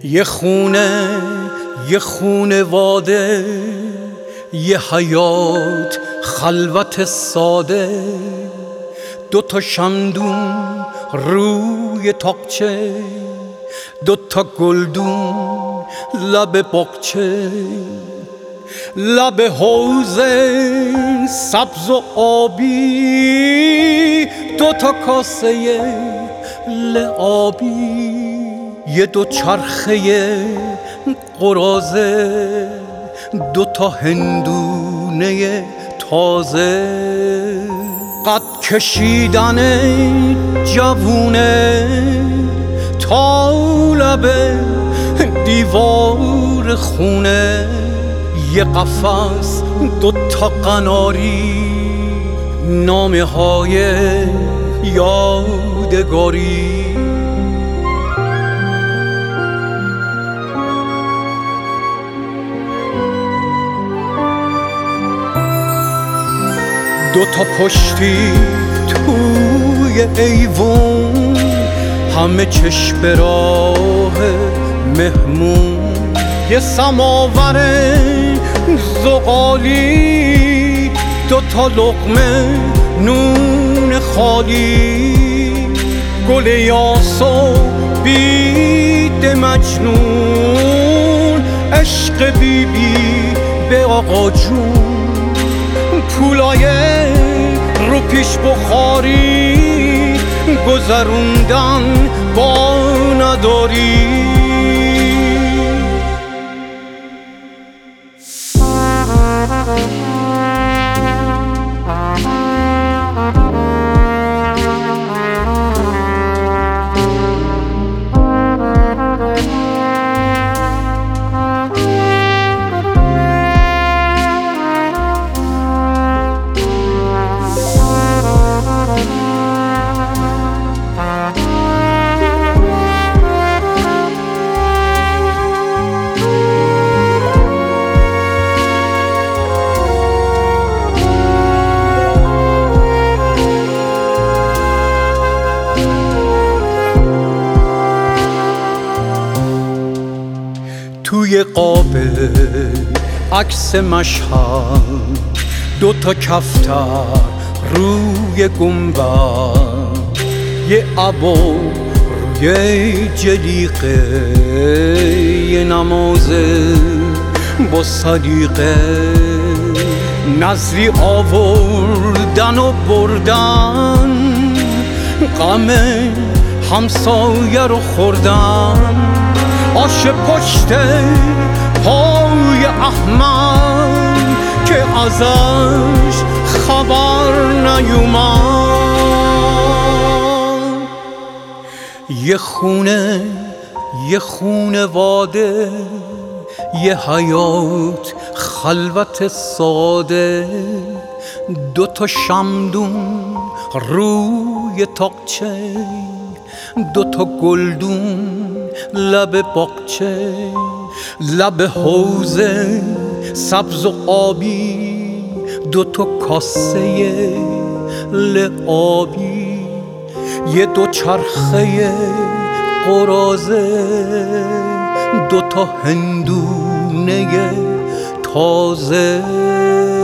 یه خونه واده، یه حیات خلوت ساده، دوتا شمدون روی تاقچه، دوتا گلدون لب باغچه، لب حوض سبز و آبی، دوتا کاسه لعابی، یه دو چرخه قراضه، دوتا هندونه تازه، قد کشیدن جوونه تا لب دیوار خونه، یه قفس دوتا قناری، نامه های یادگاری. دوتا پشتی توی ایوون، همه چشم به راه مهمون، یه سماور زغالی، دوتا لقمه نون خالی، گل یاس و بید مجنون، عشق بیبی به آقا جون، پولای رو پیش بخاری گذروندن با نداری. توی قاب عکس مشهد، دوتا کفتر روی گنبد، یه عبا روی جلیقه، یه نمازه با سلیقه، نظری آوردن و بردن، غم همسایه رو خوردن، آش پشت پای احمد که ازش خبر نیومد. یه خونه واده، یه حیات خلوت ساده، دوتا شمدون روی تاقچه، دوتا گلدون لب باغچه، لب حوض سبز و آبی، دوتا کاسه لعابی، یه دو چرخه قراضه، دوتا هندونه تازه.